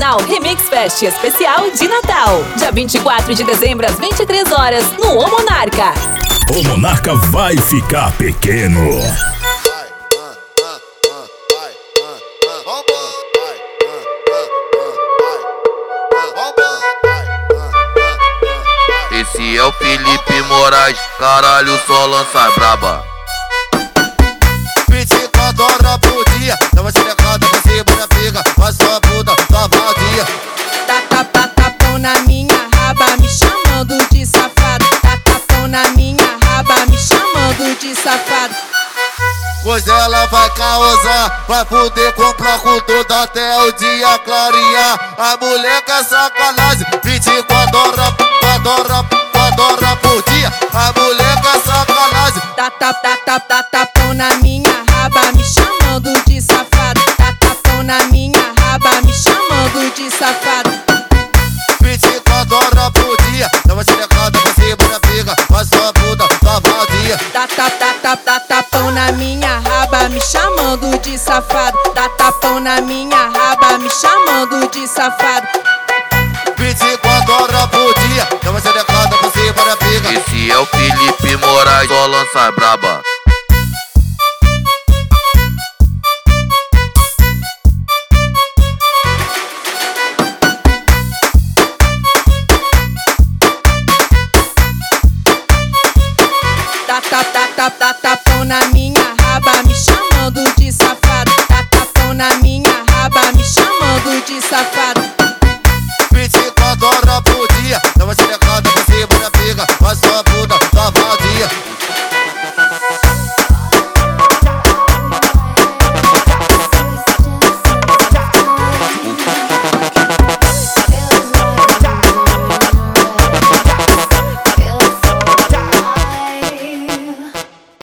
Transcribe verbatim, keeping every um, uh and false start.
Internacional Remix Fest especial de Natal. Dia vinte e quatro de dezembro às vinte e três horas no O Monarca. O Monarca vai ficar pequeno. Esse é o Felipe Moraes, caralho, só lança braba. vinte e quatro horas por dia, tava xerecada pra cima da pica, faz sua puta, sua vadia. Tá tapa, tapão na minha raba, me chamando de safado. Tá tapão na minha raba, me chamando de safado. Pois ela vai causar, vai poder comprar com tudo até o dia clarear. A mulher quer sacanagem, vinte e quatro horas, quatro horas, quatro horas por dia. A mulher quer sacanagem. Tá tapa, tá tapa, tá tapão na minha raba, me chamando de safado. Tá tapão na minha raba, me chamando de safado. vinte e quatro horas por dia, tava xerecada pra cima da pica, faz sua puta, sua vadia. Tá tapa, tá tapa, tá tapão na minha raba, me chamando de safado. Tá tapão na minha raba, me chamando de safado. vinte e quatro horas por dia, tava xerecada pra cima da pica. Esse é o Felipe Moraes, só lança braba. Tá tapa, tá tapa, tá tapão na minha raba, me chamando de safado. Tá tapão na minha raba, me chamando de safado.